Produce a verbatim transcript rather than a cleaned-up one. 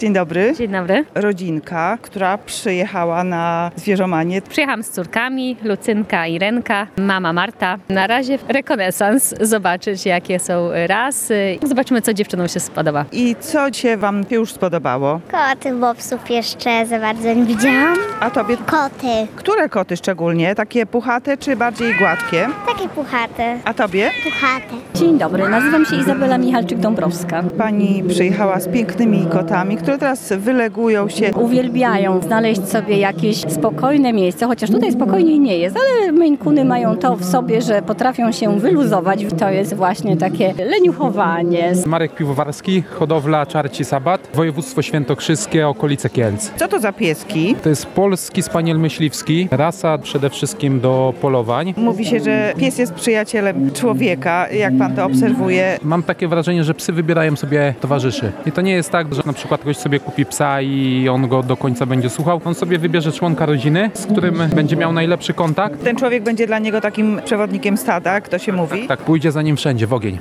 Dzień dobry. Dzień dobry. Rodzinka, która przyjechała na zwierzomanię. Przyjechałam z córkami, Lucynka i Renka, mama Marta. Na razie rekonesans, zobaczyć jakie są rasy. Zobaczymy, co dziewczynom się spodoba. I co się wam już spodobało? Koty, bo psów jeszcze za bardzo nie widziałam. A tobie? Koty, Które koty szczególnie? Takie puchate czy bardziej gładkie? takie puchate, A tobie? puchate. Dzień dobry, nazywam się Izabela Michalczyk-Dąbrowska. Pani przyjechała z pięknymi kotami, które teraz wylegują się. Uwielbiają znaleźć sobie jakieś spokojne miejsce, chociaż tutaj spokojniej nie jest, ale Maine Coony mają to w sobie, że potrafią się wyluzować. To jest właśnie takie leniuchowanie. Marek Piwowarski, hodowla Czarci Sabat, województwo świętokrzyskie, okolice Kielc. Co to za pieski? To jest polski spaniel myśliwski, rasa przede wszystkim do polowań. Mówi się, że pies jest przyjacielem człowieka, jak pan to obserwuje. Mam takie wrażenie, że psy wybierają sobie towarzyszy. I to nie jest tak, że na przykład ktoś sobie kupi psa i on go do końca będzie słuchał. On sobie wybierze członka rodziny, z którym będzie miał najlepszy kontakt. Ten człowiek będzie dla niego takim przewodnikiem stada, jak to się mówi. Tak, pójdzie za nim wszędzie, w ogień.